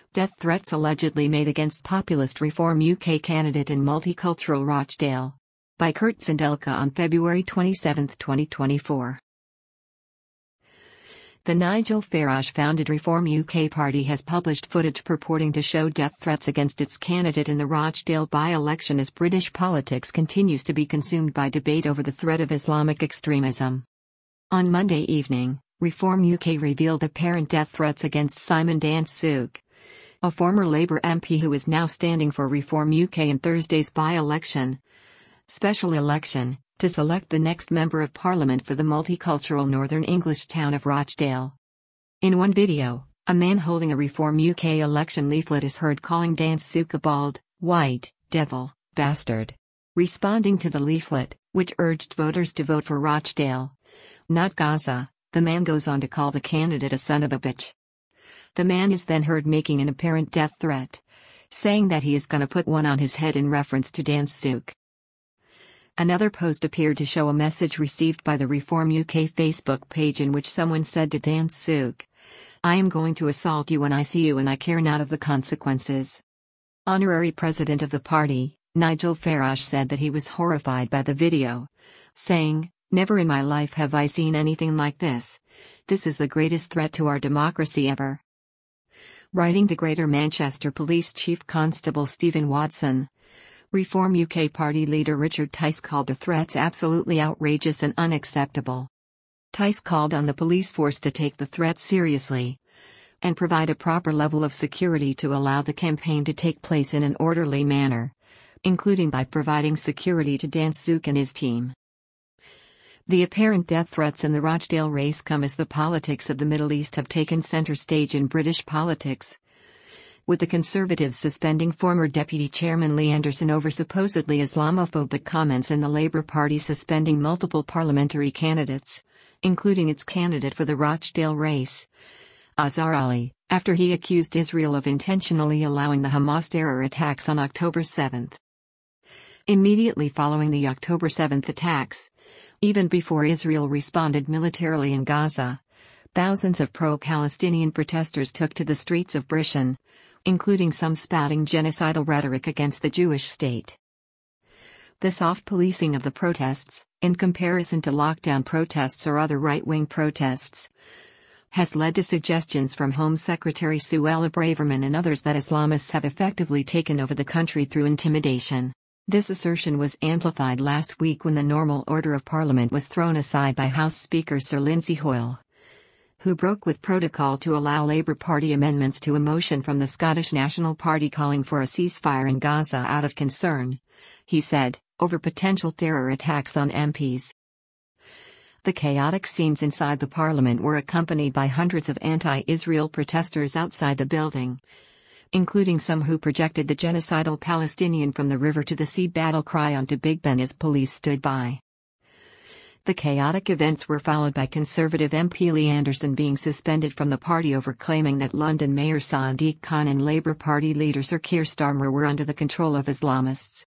Death threats allegedly made against populist Reform UK candidate in multicultural Rochdale. By Kurt Zindelka on February 27, 2024. The Nigel Farage-founded Reform UK party has published footage purporting to show death threats against its candidate in the Rochdale by-election as British politics continues to be consumed by debate over the threat of Islamic extremism. On Monday evening, Reform UK revealed apparent death threats against Simon Danczuk, a former Labour MP who is now standing for Reform UK in Thursday's by-election, special election, to select the next Member of Parliament for the multicultural Northern English town of Rochdale. In one video, a man holding a Reform UK election leaflet is heard calling Danczuk a bald, white, devil, bastard. Responding to the leaflet, which urged voters to vote for Rochdale, not Gaza, the man goes on to call the candidate a son of a bitch. The man is then heard making an apparent death threat, saying that he is gonna put one on his head in reference to Danczuk. Another post appeared to show a message received by the Reform UK Facebook page in which someone said to Danczuk, "I am going to assault you when I see you and I care not of the consequences." Honorary president of the party, Nigel Farage, said that he was horrified by the video, saying, "Never in my life have I seen anything like this. This is the greatest threat to our democracy ever." Writing to Greater Manchester Police Chief Constable Stephen Watson, Reform UK party leader Richard Tice called the threats absolutely outrageous and unacceptable. Tice called on the police force to take the threats seriously and provide a proper level of security to allow the campaign to take place in an orderly manner, including by providing security to Danczuk and his team. The apparent death threats in the Rochdale race come as the politics of the Middle East have taken centre stage in British politics, with the Conservatives suspending former Deputy Chairman Lee Anderson over supposedly Islamophobic comments and the Labour Party suspending multiple parliamentary candidates, including its candidate for the Rochdale race, Azhar Ali, after he accused Israel of intentionally allowing the Hamas terror attacks on October 7. Immediately following the October 7 attacks, even before Israel responded militarily in Gaza, thousands of pro-Palestinian protesters took to the streets of Britain, including some spouting genocidal rhetoric against the Jewish state. The soft policing of the protests, in comparison to lockdown protests or other right-wing protests, has led to suggestions from Home Secretary Suella Braverman and others that Islamists have effectively taken over the country through intimidation. This assertion was amplified last week when the normal order of Parliament was thrown aside by House Speaker Sir Lindsay Hoyle, who broke with protocol to allow Labour Party amendments to a motion from the Scottish National Party calling for a ceasefire in Gaza out of concern, he said, over potential terror attacks on MPs. The chaotic scenes inside the Parliament were accompanied by hundreds of anti-Israel protesters outside the building, including some who projected the genocidal Palestinian from the river to the sea battle cry onto Big Ben as police stood by. The chaotic events were followed by Conservative MP Lee Anderson being suspended from the party over claiming that London Mayor Sadiq Khan and Labour Party leader Sir Keir Starmer were under the control of Islamists.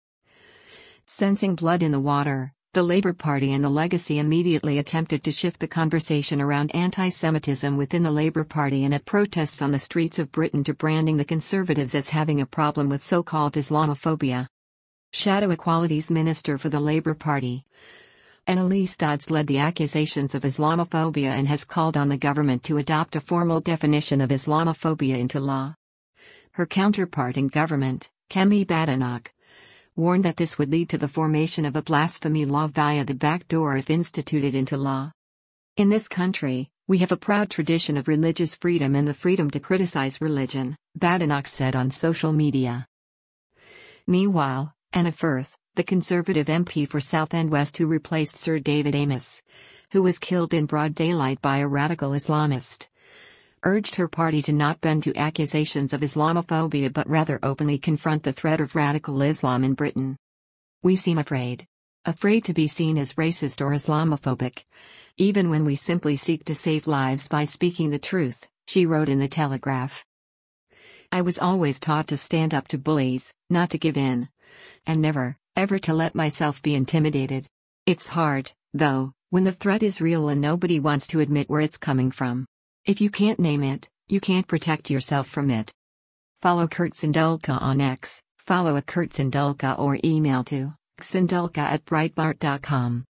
Sensing blood in the water, the Labour Party and the Legacy immediately attempted to shift the conversation around anti-Semitism within the Labour Party and at protests on the streets of Britain to branding the Conservatives as having a problem with so-called Islamophobia. Shadow Equalities Minister for the Labour Party, Annalise Dodds, led the accusations of Islamophobia and has called on the government to adopt a formal definition of Islamophobia into law. Her counterpart in government, Kemi Badenoch, warned that this would lead to the formation of a blasphemy law via the back door if instituted into law. In this country, we have a proud tradition of religious freedom and the freedom to criticize religion, Badenoch said on social media. Meanwhile, Anna Firth, the Conservative MP for Southend West who replaced Sir David Amess, who was killed in broad daylight by a radical Islamist, urged her party to not bend to accusations of Islamophobia but rather openly confront the threat of radical Islam in Britain. "We seem afraid to be seen as racist or Islamophobic, even when we simply seek to save lives by speaking the truth," she wrote in the Telegraph. "I was always taught to stand up to bullies, not to give in, and never, ever to let myself be intimidated. It's hard, though, when the threat is real and nobody wants to admit where it's coming from. If you can't name it, you can't protect yourself from it." Follow Kurt Sindulka on X, follow @KurtSindulka or email to xindulka@breitbart.com.